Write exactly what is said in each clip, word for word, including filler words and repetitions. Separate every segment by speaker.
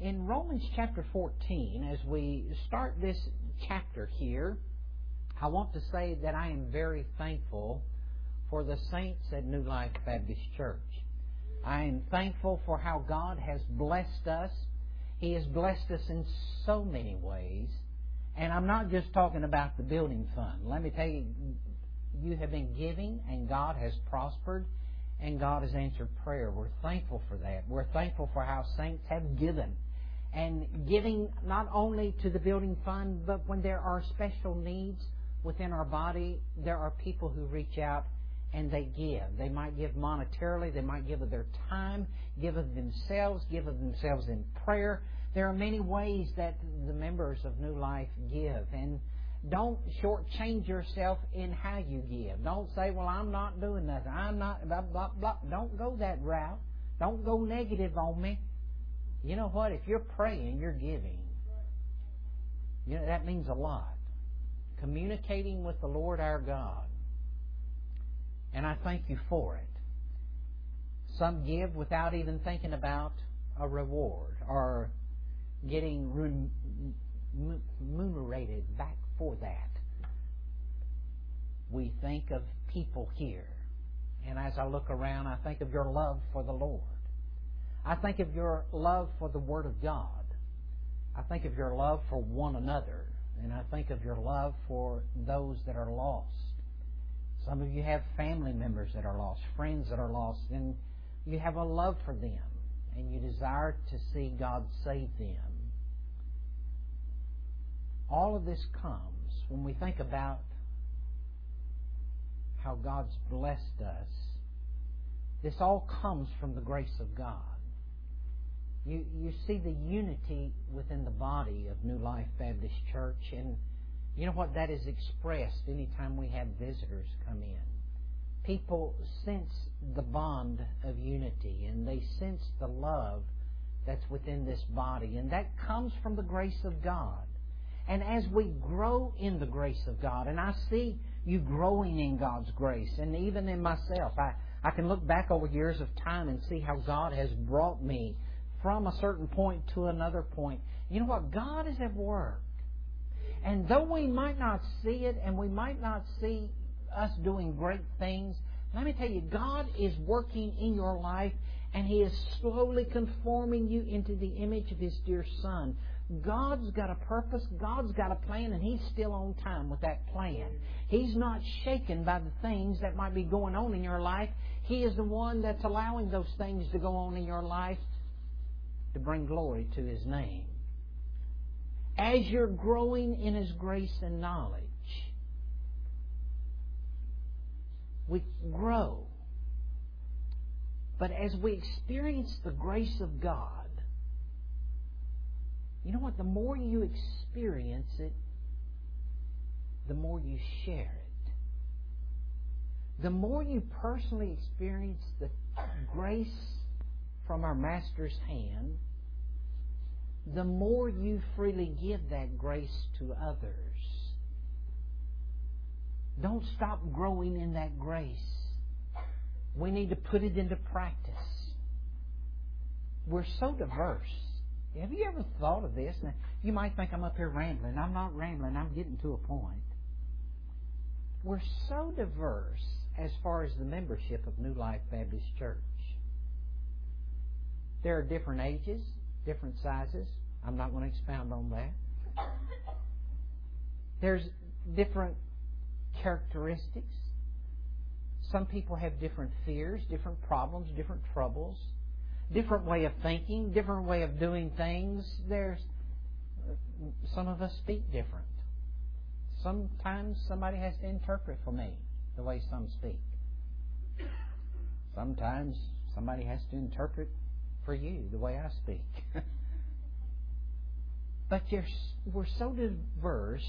Speaker 1: in Romans chapter fourteen, as we start this chapter here, I want to say that I am very thankful for the saints at New Life Baptist Church. I am thankful for how God has blessed us. He has blessed us in so many ways. And I'm not just talking about the building fund. Let me tell you, you have been giving and God has prospered and God has answered prayer. We're thankful for that. We're thankful for how saints have given. And giving not only to the building fund, but when there are special needs within our body, there are people who reach out and they give. They might give monetarily, they might give of their time, give of themselves, give of themselves in prayer. There are many ways that the members of New Life give. And don't shortchange yourself in how you give. Don't say, well, I'm not doing nothing. I'm not, blah, blah, blah. Don't go that route. Don't go negative on me. You know what? If you're praying, you're giving. You know, that means a lot. Communicating with the Lord our God. And I thank you for it. Some give without even thinking about a reward or getting remunerated back for that. We think of people here. And as I look around, I think of your love for the Lord. I think of your love for the Word of God. I think of your love for one another. And I think of your love for those that are lost. Some of you have family members that are lost, friends that are lost, and you have a love for them, and you desire to see God save them. All of this comes when we think about how God's blessed us. This all comes from the grace of God. You, you see the unity within the body of New Life Baptist Church, and you know what? That is expressed anytime we have visitors come in. People sense the bond of unity, and they sense the love that's within this body, and that comes from the grace of God. And as we grow in the grace of God, and I see you growing in God's grace, and even in myself, I, I can look back over years of time and see how God has brought me from a certain point to another point. You know what? God is at work. And though we might not see it, and we might not see us doing great things, let me tell you, God is working in your life, and He is slowly conforming you into the image of His dear Son. God's got a purpose, God's got a plan, and He's still on time with that plan. He's not shaken by the things that might be going on in your life. He is the one that's allowing those things to go on in your life to bring glory to His name. As you're growing in His grace and knowledge, we grow. But as we experience the grace of God, you know what? The more you experience it, the more you share it. The more you personally experience the grace from our Master's hand, the more you freely give that grace to others. Don't stop growing in that grace. We need to put it into practice. We're so diverse. Have you ever thought of this? Now, you might think I'm up here rambling. I'm not rambling. I'm getting to a point. We're so diverse as far as the membership of New Life Baptist Church. There are different ages, different sizes. I'm not going to expound on that. There's different characteristics. Some people have different fears, different problems, different troubles, different way of thinking, different way of doing things. There's some of us speak different. Sometimes somebody has to interpret for me the way some speak. Sometimes somebody has to interpret for you the way I speak. But you're, we're so diverse,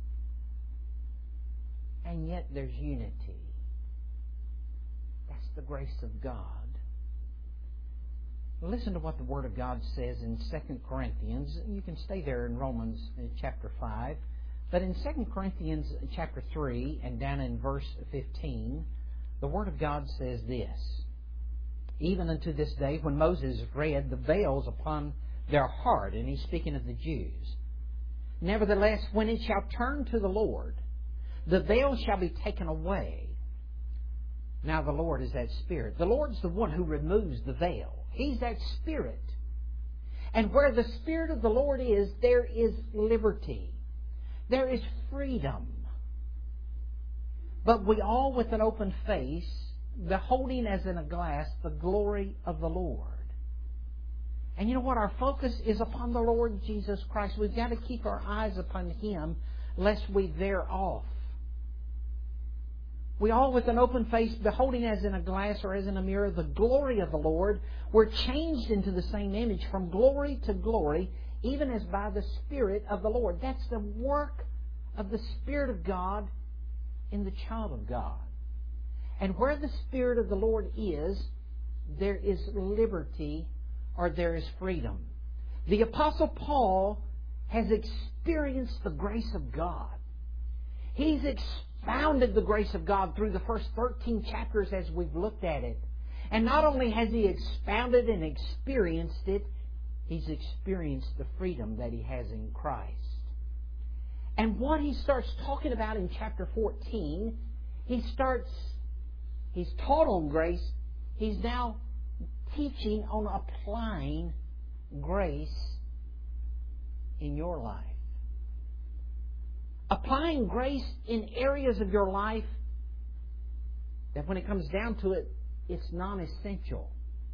Speaker 1: and yet there's unity. That's the grace of God. Listen to what the Word of God says in Second Corinthians. You can stay there in Romans chapter five. But in Second Corinthians chapter three and down in verse fifteen, the Word of God says this: Even unto this day, when Moses read, the veils upon their heart. And he's speaking of the Jews. Nevertheless, when it shall turn to the Lord, the veil shall be taken away. Now the Lord is that Spirit. The Lord's the one who removes the veil. He's that Spirit. And where the Spirit of the Lord is, there is liberty. There is freedom. But we all with an open face, beholding as in a glass the glory of the Lord. And you know what? Our focus is upon the Lord Jesus Christ. We've got to keep our eyes upon Him lest we veer off. We all with an open face, beholding as in a glass or as in a mirror the glory of the Lord, we're changed into the same image from glory to glory, even as by the Spirit of the Lord. That's the work of the Spirit of God in the child of God. And where the Spirit of the Lord is, there is liberty, or there is freedom. The Apostle Paul has experienced the grace of God. He's expounded the grace of God through the first thirteen chapters as we've looked at it. And not only has he expounded and experienced it, he's experienced the freedom that he has in Christ. And what he starts talking about in chapter fourteen, he starts, he's taught on grace, he's now teaching on applying grace in your life. Applying grace in areas of your life that when it comes down to it, it's non-essential.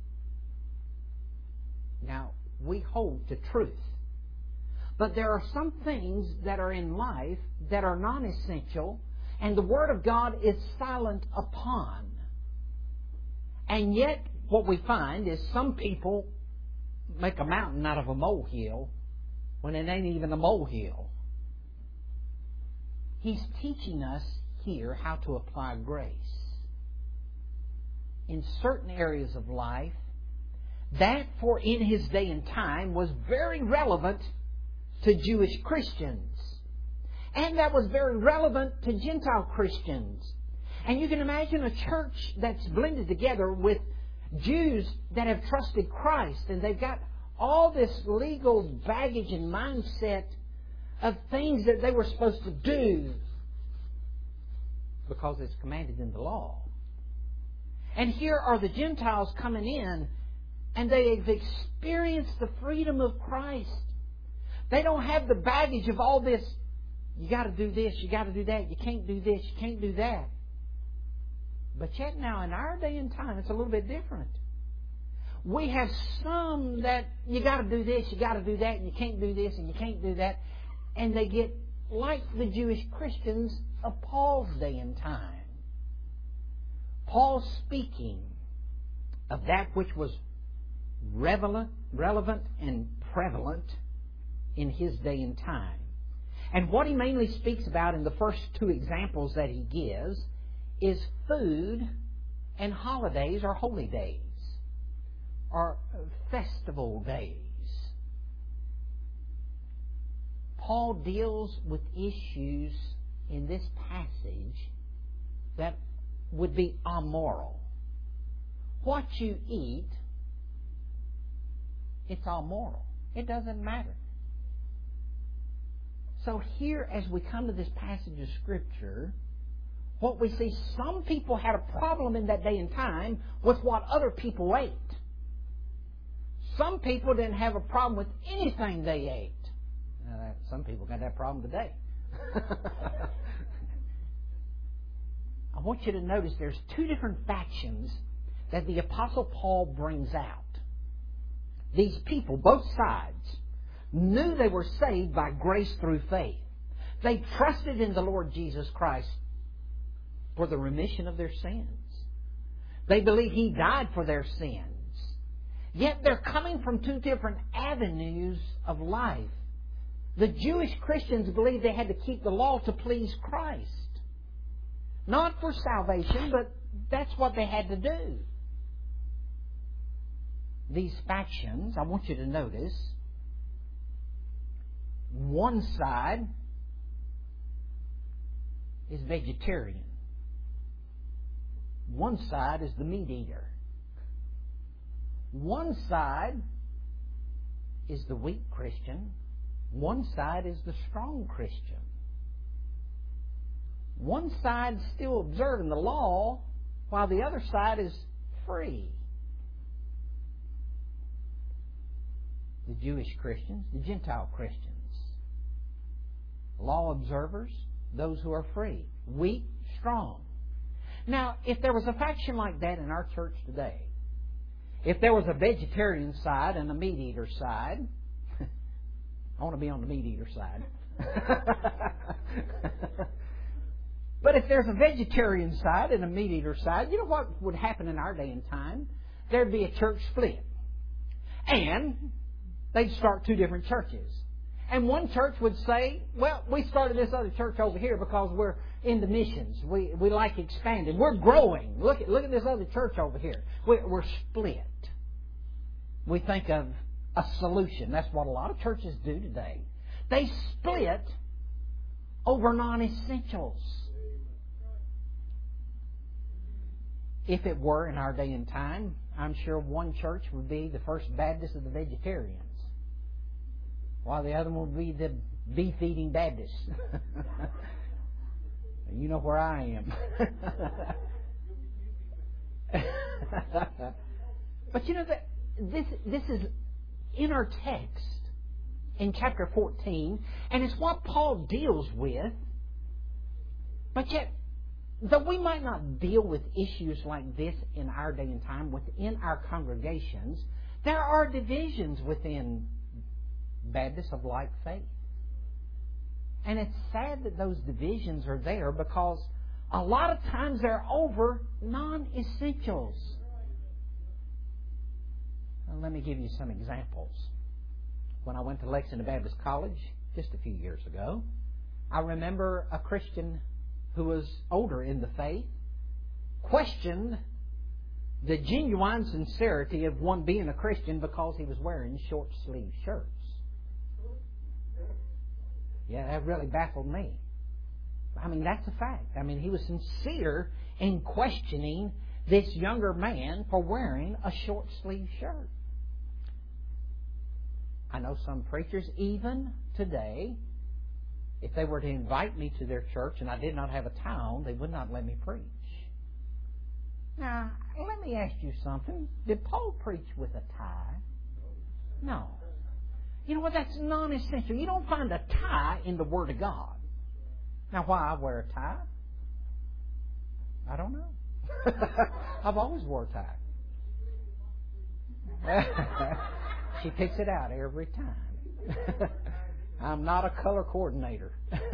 Speaker 1: Now, we hold to truth. But there are some things that are in life that are non-essential, and the Word of God is silent upon. And yet, what we find is some people make a mountain out of a molehill when it ain't even a molehill. He's teaching us here how to apply grace. In certain areas of life, that for in his day and time was very relevant to Jewish Christians. And that was very relevant to Gentile Christians. And you can imagine a church that's blended together with Jews that have trusted Christ, and they've got all this legal baggage and mindset of things that they were supposed to do because it's commanded in the law. And here are the Gentiles coming in, and they've experienced the freedom of Christ. They don't have the baggage of all this, you got to do this, you got to do that, you can't do this, you can't do that. But yet now in our day and time, it's a little bit different. We have some that you got to do this, you got to do that, and you can't do this, and you can't do that. And they get like the Jewish Christians of Paul's day and time. Paul speaking of that which was relevant, relevant and prevalent in his day and time. And what he mainly speaks about in the first two examples that he gives is food and holidays or holy days or festival days. Paul deals with issues in this passage that would be amoral. What you eat, it's amoral. It doesn't matter. So here, as we come to this passage of Scripture, what we see, some people had a problem in that day and time with what other people ate. Some people didn't have a problem with anything they ate. Now, some people got that problem today. I want you to notice there's two different factions that the Apostle Paul brings out. These people, both sides, knew they were saved by grace through faith. They trusted in the Lord Jesus Christ for the remission of their sins. They believe He died for their sins. Yet they're coming from two different avenues of life. The Jewish Christians believed they had to keep the law to please Christ. Not for salvation, but that's what they had to do. These factions, I want you to notice, one side is vegetarian. One side is the meat eater. One side is the weak Christian. One side is the strong Christian. One side's still observing the law, while the other side is free. The Jewish Christians, the Gentile Christians. Law observers, those who are free. Weak, strong. Now, if there was a faction like that in our church today, if there was a vegetarian side and a meat eater side, I want to be on the meat eater side. But if there's a vegetarian side and a meat eater side, you know what would happen in our day and time? There'd be a church split. And they'd start two different churches. And one church would say, well, we started this other church over here because we're into missions. We we like expanding. We're growing. Look at look at this other church over here. We're, we're split. We think of a solution. That's what a lot of churches do today. They split over non-essentials. If it were in our day and time, I'm sure one church would be the First Baptist of the vegetarians, while the other one would be the beef-eating Baptists. You know where I am. But you know that this this is in our text in chapter fourteen, and it's what Paul deals with. But yet, though we might not deal with issues like this in our day and time within our congregations, there are divisions within Baptists of like faith. And it's sad that those divisions are there because a lot of times they're over non-essentials. Well, let me give you some examples. When I went to Lexington Baptist College just a few years ago, I remember a Christian who was older in the faith questioned the genuine sincerity of one being a Christian because he was wearing short-sleeved shirts. Yeah, that really baffled me. I mean, that's a fact. I mean, he was sincere in questioning this younger man for wearing a short-sleeved shirt. I know some preachers, even today, if they were to invite me to their church and I did not have a tie on, they would not let me preach. Now, let me ask you something. Did Paul preach with a tie? No. You know what? That's non-essential. You don't find a tie in the Word of God. Now, why I wear a tie? I don't know. I've always wore a tie. She picks it out every time. I'm not a color coordinator.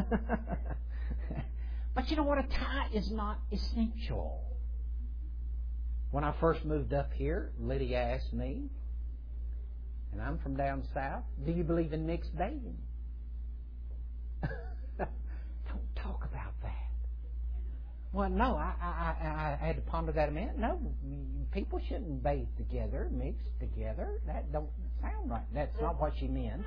Speaker 1: But you know what? A tie is not essential. When I first moved up here, Lydia asked me, and I'm from down south, do you believe in mixed bathing? Don't talk about that. Well, no, I, I, I, I had to ponder that a minute. No, people shouldn't bathe together, mix together. That don't sound right. That's not what she meant.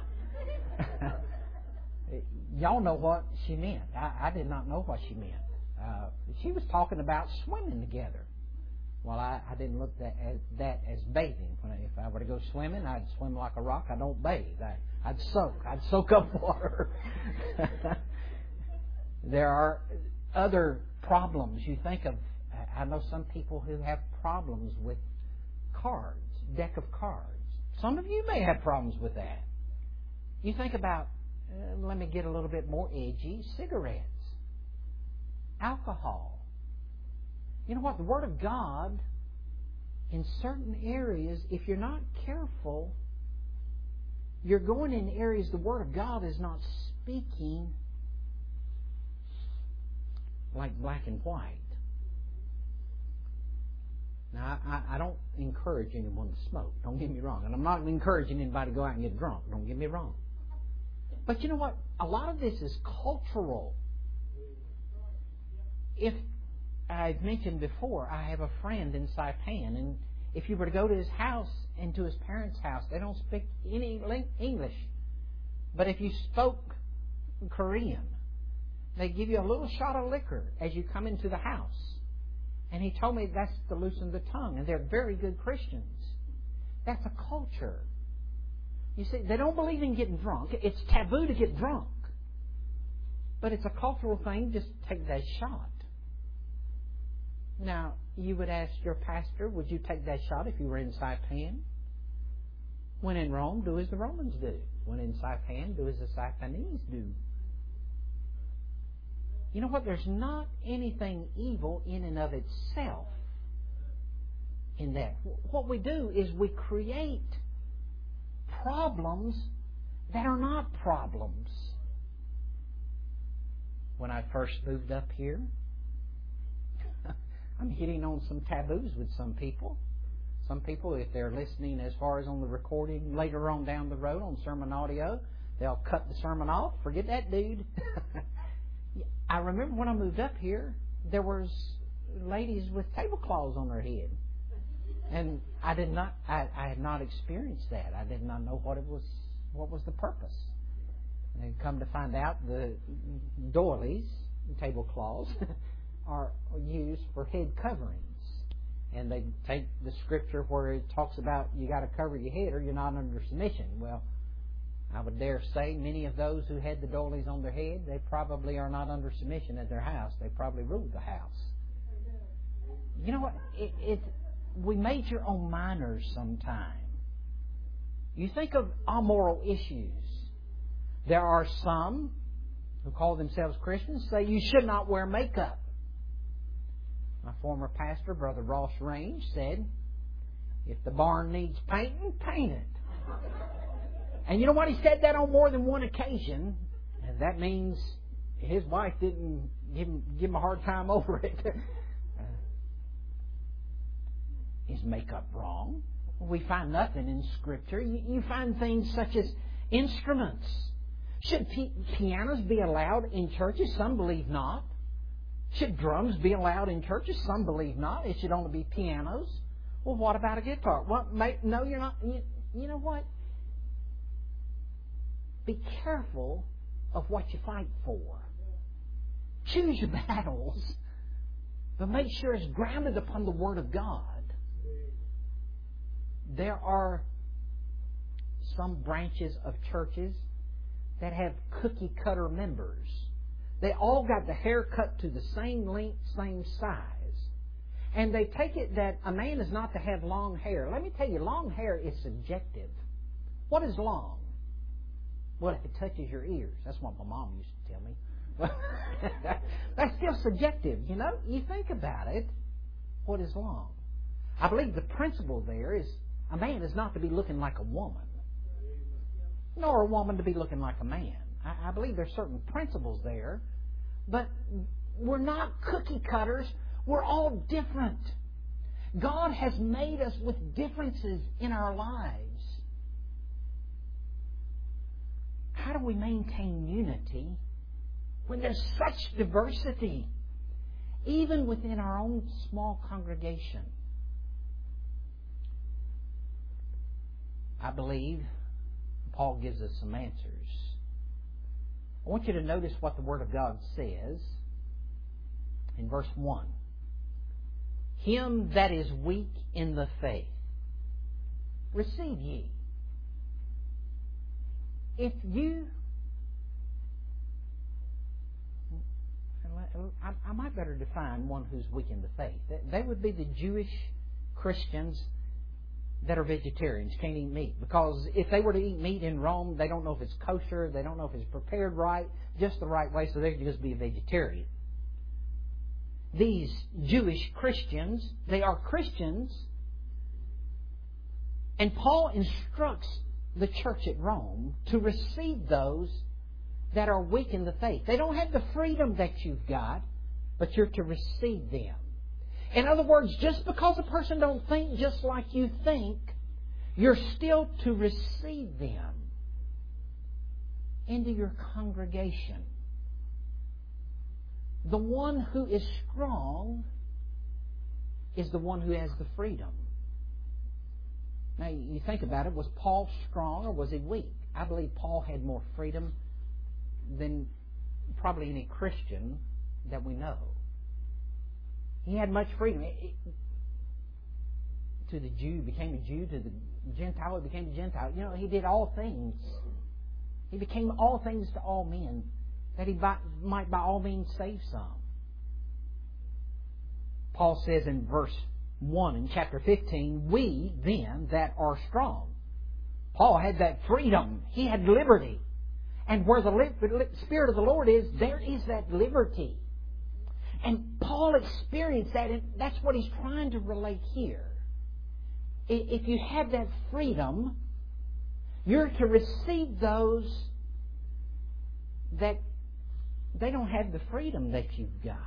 Speaker 1: Y'all know what she meant. I, I did not know what she meant. Uh, she was talking about swimming together. Well, I, I didn't look that as, that as bathing. When I, if I were to go swimming, I'd swim like a rock. I don't bathe. I, I'd soak. I'd soak up water. There are other problems. You think of, I know some people who have problems with cards, deck of cards. Some of you may have problems with that. You think about, uh, let me get a little bit more edgy, cigarettes, alcohol. You know what? The Word of God, in certain areas, if you're not careful, you're going in areas the Word of God is not speaking like black and white. Now, I, I don't encourage anyone to smoke. Don't get me wrong. And I'm not encouraging anybody to go out and get drunk. Don't get me wrong. But you know what? A lot of this is cultural. If I've mentioned before, I have a friend in Saipan, and if you were to go to his house and to his parents' house, they don't speak any English. But if you spoke Korean, they give you a little shot of liquor as you come into the house. And he told me that's to loosen the tongue, and they're very good Christians. That's a culture. You see, they don't believe in getting drunk. It's taboo to get drunk. But it's a cultural thing. Just take that shot. Now, you would ask your pastor, would you take that shot if you were in Saipan? When in Rome, do as the Romans do. When in Saipan, do as the Saipanese do. You know what? There's not anything evil in and of itself in that. What we do is we create problems that are not problems. When I first moved up here, I'm hitting on some taboos with some people. Some people, if they're listening as far as on the recording later on down the road on sermon audio, they'll cut the sermon off. Forget that dude. I remember when I moved up here, there was ladies with tablecloths on their head. And I did not, I, I had not experienced that. I did not know what it was, what was the purpose. And come to find out, the doilies, tablecloths, are used for head coverings. And they take the scripture where it talks about you got to cover your head or you're not under submission. Well, I would dare say many of those who had the doilies on their head, they probably are not under submission at their house. They probably ruled the house. You know what? It, it, we major on minors sometime. You think of amoral issues. There are some who call themselves Christians say you should not wear makeup. My former pastor, Brother Ross Range, said, if the barn needs painting, paint it. And you know what? He said that on more than one occasion. And that means his wife didn't give him, give him a hard time over it. uh, is makeup wrong? We find nothing in Scripture. You, you find things such as instruments. Should p- pianos be allowed in churches? Some believe not. Should drums be allowed in churches? Some believe not. It should only be pianos. Well, what about a guitar? What? May, no, you're not. You, you know what? Be careful of what you fight for. Choose your battles, but make sure it's grounded upon the Word of God. There are some branches of churches that have cookie cutter members. They all got the hair cut to the same length, same size. And they take it that a man is not to have long hair. Let me tell you, long hair is subjective. What is long? Well, if it touches your ears. That's what my mom used to tell me. That's still subjective, you know. You think about it. What is long? I believe the principle there is a man is not to be looking like a woman, nor a woman to be looking like a man. I believe there's certain principles there, but we're not cookie cutters. We're all different. God has made us with differences in our lives. How do we maintain unity when there's such diversity, even within our own small congregation? I believe Paul gives us some answers. I want you to notice what the Word of God says in verse one. Him that is weak in the faith, receive ye. If you... I might better define one who's weak in the faith. They would be the Jewish Christians that are vegetarians, can't eat meat. Because if they were to eat meat in Rome, they don't know if it's kosher, they don't know if it's prepared right, just the right way, so they could just be a vegetarian. These Jewish Christians, they are Christians, and Paul instructs the church at Rome to receive those that are weak in the faith. They don't have the freedom that you've got, but you're to receive them. In other words, just because a person don't think just like you think, you're still to receive them into your congregation. The one who is strong is the one who has the freedom. Now, you think about it, was Paul strong or was he weak? I believe Paul had more freedom than probably any Christian that we know. He had much freedom. to the Jew became a Jew, to the Gentile he became a Gentile. You know, He did all things. He became all things to all men, that He by, might by all means save some. Paul says in verse one in chapter fifteen, we then that are strong. Paul had that freedom. He had liberty. And where the li- Spirit of the Lord is, there is that liberty. And Paul experienced that, and that's what he's trying to relate here. If you have that freedom, you're to receive those that they don't have the freedom that you've got.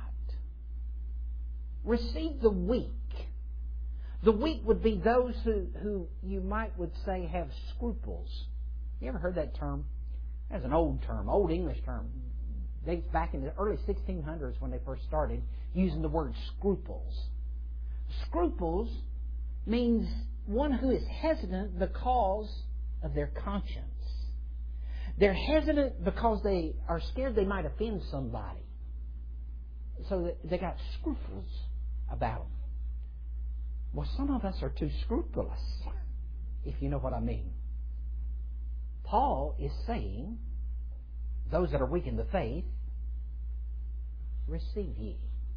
Speaker 1: Receive the weak. The weak would be those who, who you might would say have scruples. You ever heard that term? That's an old term, old English term. Dates back in the early sixteen hundreds when they first started using the word scruples. Scruples means one who is hesitant because of their conscience. They're hesitant because they are scared they might offend somebody. So they got scruples about them. Well, some of us are too scrupulous, if you know what I mean. Paul is saying, those that are weak in the faith, receive ye.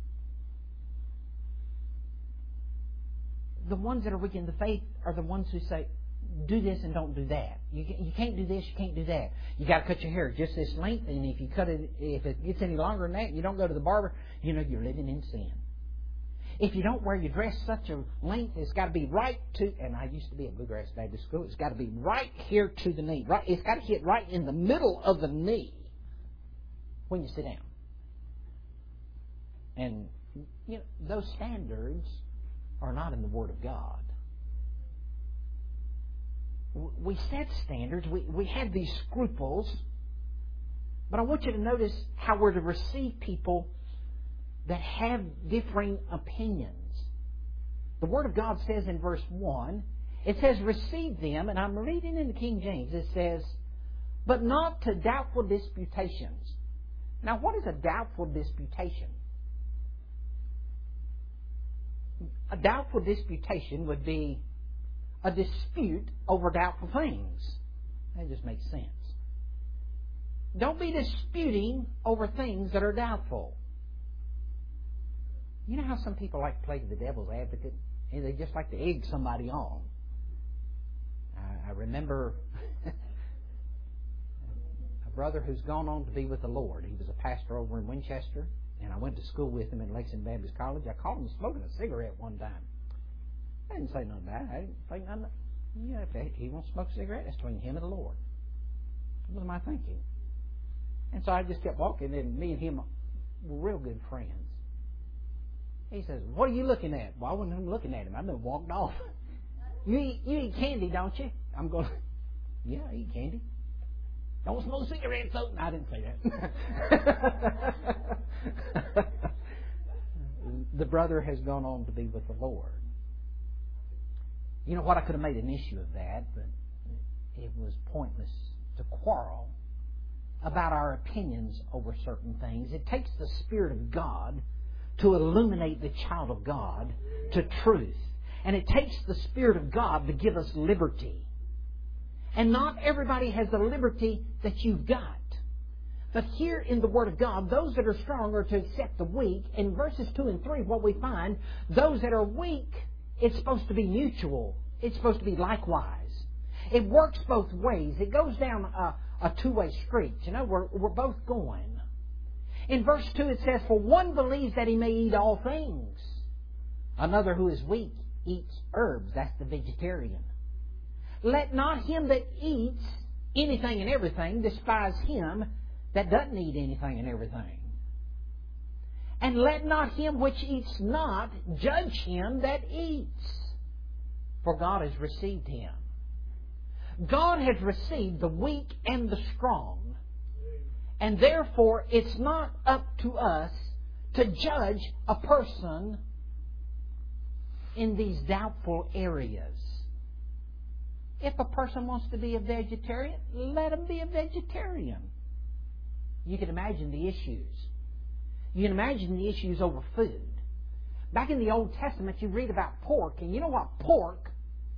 Speaker 1: The ones that are weak in the faith are the ones who say, do this and don't do that. You, you can't do this, you can't do that. You got to cut your hair just this length, and if you cut it, if it gets any longer than that, and you don't go to the barber, you know you're living in sin. If you don't wear your dress such a length, it's got to be right to, and I used to be at Bluegrass Baptist School, it's got to be right here to the knee. Right, it's got to hit right in the middle of the knee when you sit down. And you know, those standards are not in the Word of God. We set standards, we, we have these scruples, but I want you to notice how we're to receive people that have differing opinions. The Word of God says in verse one, it says, receive them, and I'm reading in the King James, it says, but not to doubtful disputations. Now, what is a doubtful disputation? A doubtful disputation would be a dispute over doubtful things. That just makes sense. Don't be disputing over things that are doubtful. You know how some people like to play the devil's advocate? And they just like to egg somebody on. I, I remember a brother who's gone on to be with the Lord. He was a pastor over in Winchester, and I went to school with him at Lexington Baptist College. I caught him smoking a cigarette one time. I didn't say nothing about it. I didn't think nothing. Yeah, if he wants to smoke a cigarette, that's between him and the Lord. What was my thinking? And so I just kept walking, and me and him were real good friends. He says, what are you looking at? Well, I wasn't even looking at him. I've been walked off. You eat, you eat candy, don't you? I'm going, yeah, I eat candy. Don't smoke cigarettes, though. No, I didn't say that. The brother has gone on to be with the Lord. You know what? I could have made an issue of that, but it was pointless to quarrel about our opinions over certain things. It takes the Spirit of God to illuminate the child of God to truth. And it takes the Spirit of God to give us liberty. And not everybody has the liberty that you've got. But here in the Word of God, those that are strong are to accept the weak. In verses two and three, what we find, those that are weak, it's supposed to be mutual. It's supposed to be likewise. It works both ways. It goes down a, a two-way street. You know, we're, we're both going. In verse two it says, for one believes that he may eat all things. Another who is weak eats herbs. That's the vegetarian. Let not him that eats anything and everything despise him that doesn't eat anything and everything. And let not him which eats not judge him that eats, for God has received him. God has received the weak and the strong. And therefore, it's not up to us to judge a person in these doubtful areas. If a person wants to be a vegetarian, let him be a vegetarian. You can imagine the issues. You can imagine the issues over food. Back in the Old Testament, you read about pork, and you know what? Pork,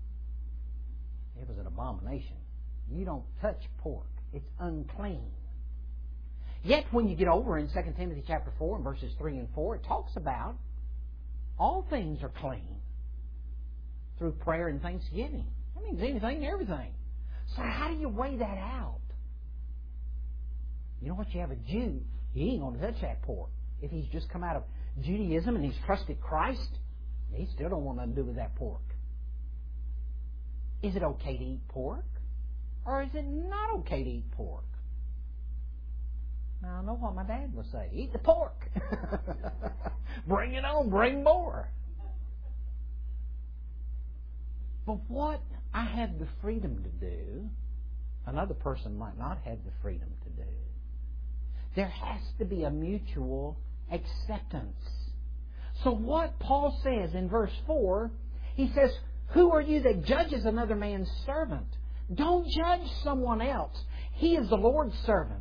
Speaker 1: it was an abomination. You don't touch pork. It's unclean. Yet when you get over in Second Timothy chapter four and verses three and four, it talks about all things are clean through prayer and thanksgiving. That means anything and everything. So how do you weigh that out? You know what? You have a Jew. He ain't going to touch that pork. If he's just come out of Judaism and he's trusted Christ, he still don't want nothing to do with that pork. Is it okay to eat pork? Or is it not okay to eat pork? Now, I know what my dad would say. Eat the pork. Bring it on. Bring more. But what I have the freedom to do, another person might not have the freedom to do. There has to be a mutual acceptance. So what Paul says in verse four, he says, who are you that judges another man's servant? Don't judge someone else. He is the Lord's servant.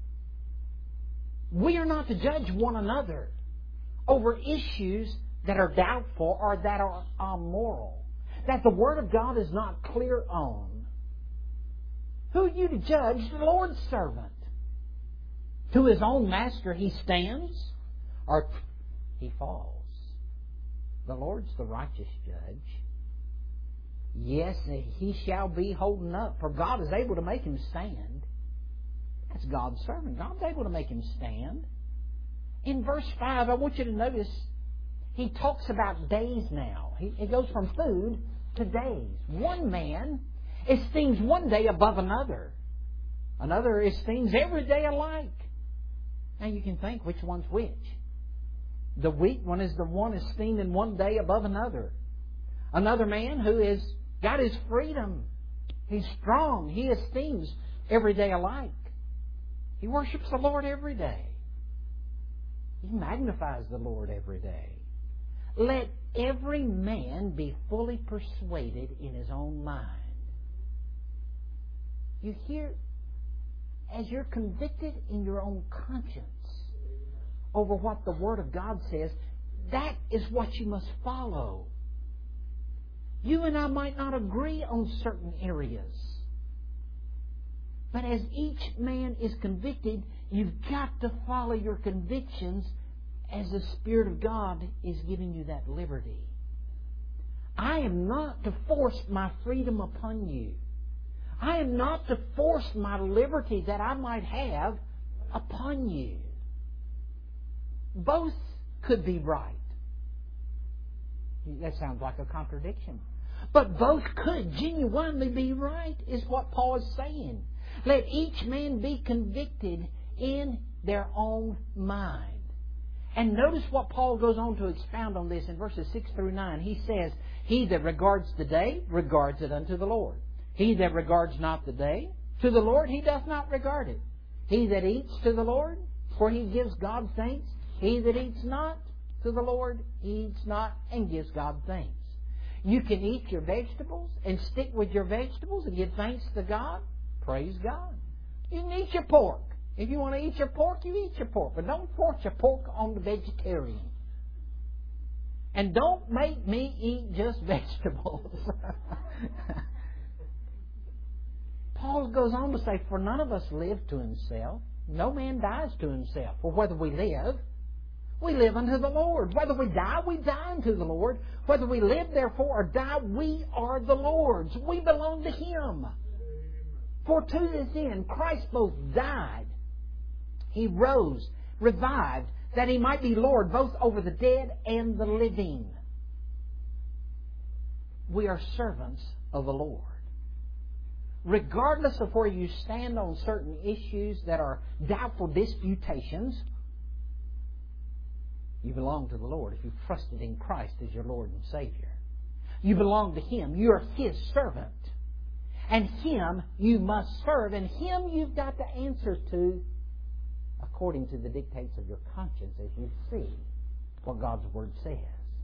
Speaker 1: We are not to judge one another over issues that are doubtful or that are immoral, that the Word of God is not clear on. Who are you to judge? The Lord's servant. To his own master he stands, or he falls. The Lord's the righteous judge. Yes, he shall be holding up, for God is able to make him stand. That's God's servant. God's able to make him stand. In verse five, I want you to notice, he talks about days now. He, it goes from food to days. One man esteems one day above another. Another esteems every day alike. Now you can think which one's which. The weak one is the one esteeming one day above another. Another man who has got his freedom. He's strong. He esteems every day alike. He worships the Lord every day. He magnifies the Lord every day. Let every man be fully persuaded in his own mind. You hear, as you're convicted in your own conscience over what the Word of God says, that is what you must follow. You and I might not agree on certain areas. But as each man is convicted, you've got to follow your convictions as the Spirit of God is giving you that liberty. I am not to force my freedom upon you. I am not to force my liberty that I might have upon you. Both could be right. That sounds like a contradiction. But both could genuinely be right, is what Paul is saying. Let each man be convicted in their own mind. And notice what Paul goes on to expound on this in verses six through nine. He says, he that regards the day, regards it unto the Lord. He that regards not the day, to the Lord he doth not regard it. He that eats to the Lord, for he gives God thanks. He that eats not to the Lord, he eats not and gives God thanks. You can eat your vegetables and stick with your vegetables and give thanks to God. Praise God. You can eat your pork. If you want to eat your pork, you eat your pork. But don't force your pork on the vegetarian. And don't make me eat just vegetables. Paul goes on to say, for none of us live to himself. No man dies to himself. For whether we live, we live unto the Lord. Whether we die, we die unto the Lord. Whether we live, therefore, or die, we are the Lord's. We belong to Him. For to this end, Christ both died, He rose, revived, that He might be Lord both over the dead and the living. We are servants of the Lord. Regardless of where you stand on certain issues that are doubtful disputations, you belong to the Lord if you've trusted in Christ as your Lord and Savior. You belong to Him. You are His servant. And Him you must serve. And Him you've got to answer to according to the dictates of your conscience as you see what God's Word says.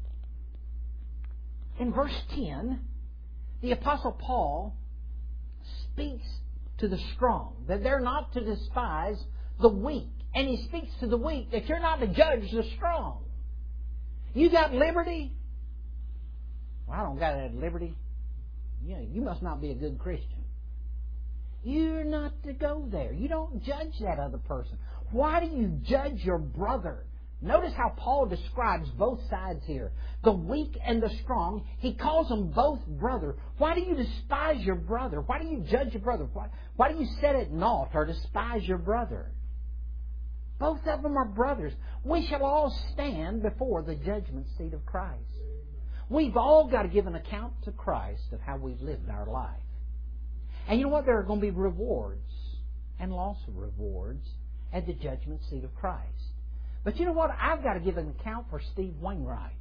Speaker 1: In verse ten, the Apostle Paul speaks to the strong, that they're not to despise the weak. And he speaks to the weak that you're not to judge the strong. You got liberty? Well, I don't got that liberty. You know, you must not be a good Christian. You're not to go there. You don't judge that other person. Why do you judge your brother? Notice how Paul describes both sides here. The weak and the strong. He calls them both brother. Why do you despise your brother? Why do you judge your brother? Why, why do you set at naught or despise your brother? Both of them are brothers. We shall all stand before the judgment seat of Christ. We've all got to give an account to Christ of how we've lived our life. And you know what? There are going to be rewards and loss of rewards at the judgment seat of Christ. But you know what? I've got to give an account for Steve Wainwright.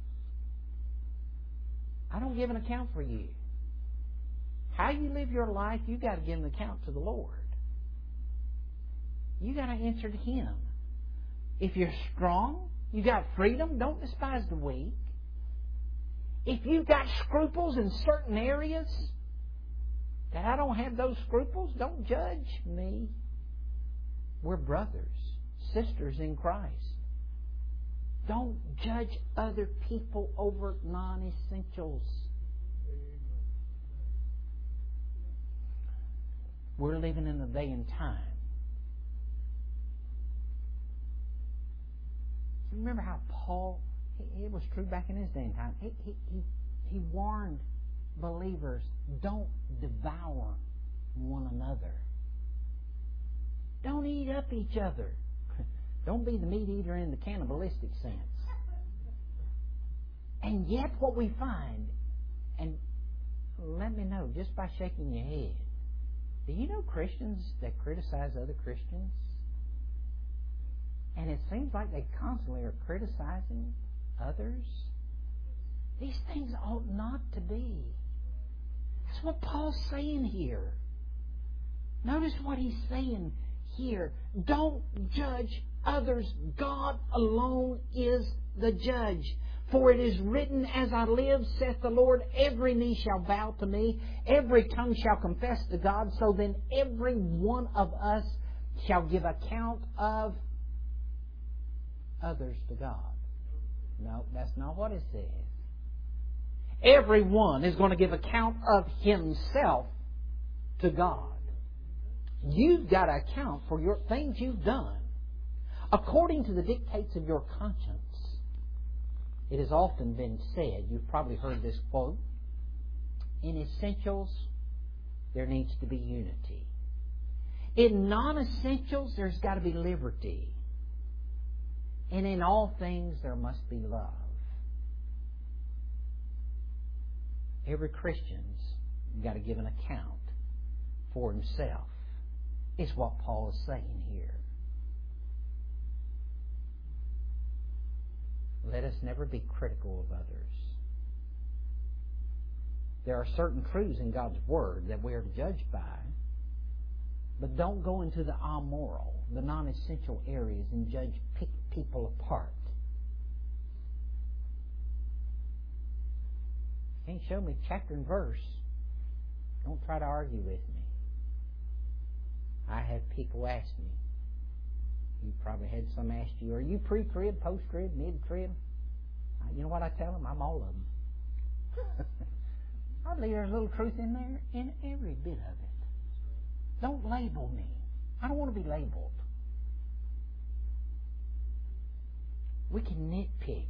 Speaker 1: I don't give an account for you. How you live your life, you've got to give an account to the Lord. You've got to answer to Him. If you're strong, you got freedom, don't despise the weak. If you've got scruples in certain areas, that I don't have those scruples, don't judge me. We're brothers, sisters in Christ. Don't judge other people over non-essentials. We're living in a day and time. Remember how Paul, it was true back in his day and time, he, he, he, he warned believers, don't devour one another. Don't eat up each other. Don't be the meat eater in the cannibalistic sense. And yet what we find, and let me know just by shaking your head, do you know Christians that criticize other Christians? And it seems like they constantly are criticizing others. These things ought not to be. That's what Paul's saying here. Notice what he's saying here. Don't judge others. God alone is the judge. For it is written, as I live, saith the Lord, every knee shall bow to me, every tongue shall confess to God. So then every one of us shall give account of others to God. No, that's not what it says. Everyone is going to give account of himself to God. You've got to account for your things you've done according to the dictates of your conscience. It has often been said, you've probably heard this quote, in essentials there needs to be unity. In non-essentials there's got to be liberty. And in all things there must be love. Every Christian's got to give an account for himself. Is what Paul is saying here. Let us never be critical of others. There are certain truths in God's Word that we are to judge by, but don't go into the amoral, the non-essential areas and judge pick people apart. You can't show me chapter and verse. Don't try to argue with me. I have people ask me. You probably had some ask you, are you pre-crib, post-crib, mid-crib? You know what I tell them? I'm all of them. I believe there's a little truth in there, in every bit of it. Don't label me. I don't want to be labeled. We can nitpick.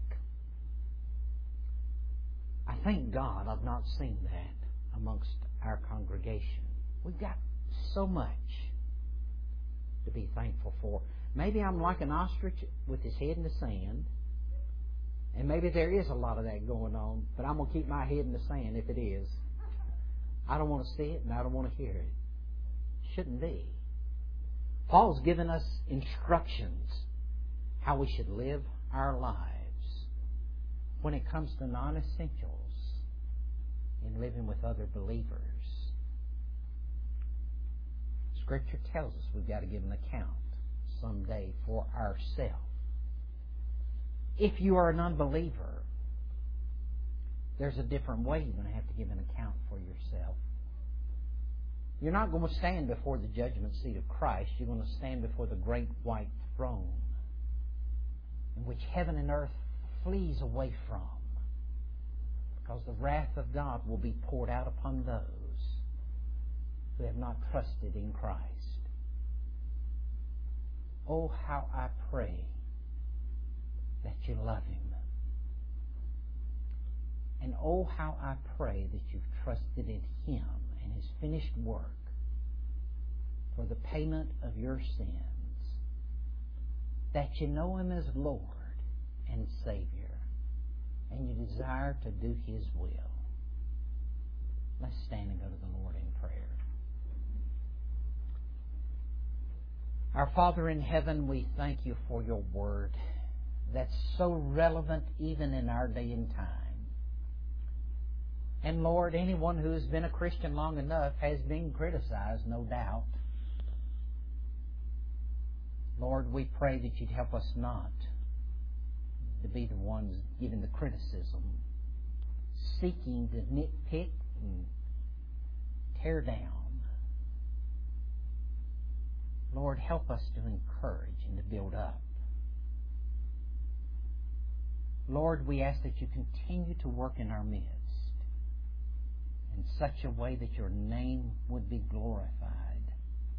Speaker 1: I thank God I've not seen that amongst our congregation. We've got so much to be thankful for. Maybe I'm like an ostrich with his head in the sand, and maybe there is a lot of that going on, but I'm going to keep my head in the sand if it is. I don't want to see it and I don't want to hear it. Shouldn't be. Paul's given us instructions how we should live our lives when it comes to non-essentials in living with other believers. Scripture tells us we've got to give an account someday for ourselves. If you are an unbeliever, there's a different way you're going to have to give an account for yourself. You're not going to stand before the judgment seat of Christ. You're going to stand before the great white throne in which heaven and earth flees away from. Because the wrath of God will be poured out upon those who have not trusted in Christ. Oh, how I pray that you love Him. And oh, how I pray that you've trusted in Him and His finished work for the payment of your sins. That you know Him as Lord and Savior, and you desire to do His will. Let's stand and go to the Lord in prayer. Our Father in heaven, we thank you for your word that's so relevant even in our day and time. And Lord, anyone who has been a Christian long enough has been criticized, no doubt. Lord, we pray that you'd help us not to be the ones giving the criticism, seeking to nitpick and tear down. Lord, help us to encourage and to build up. Lord, we ask that you continue to work in our midst in such a way that your name would be glorified.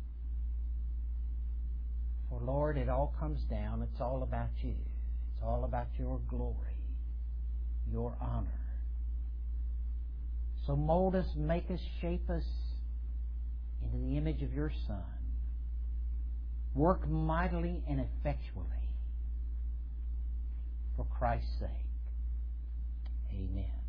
Speaker 1: For Lord, it all comes down. It's all about you. It's all about your glory, your honor. So mold us, make us, shape us into the image of your Son. Work mightily and effectually for Christ's sake. Amen.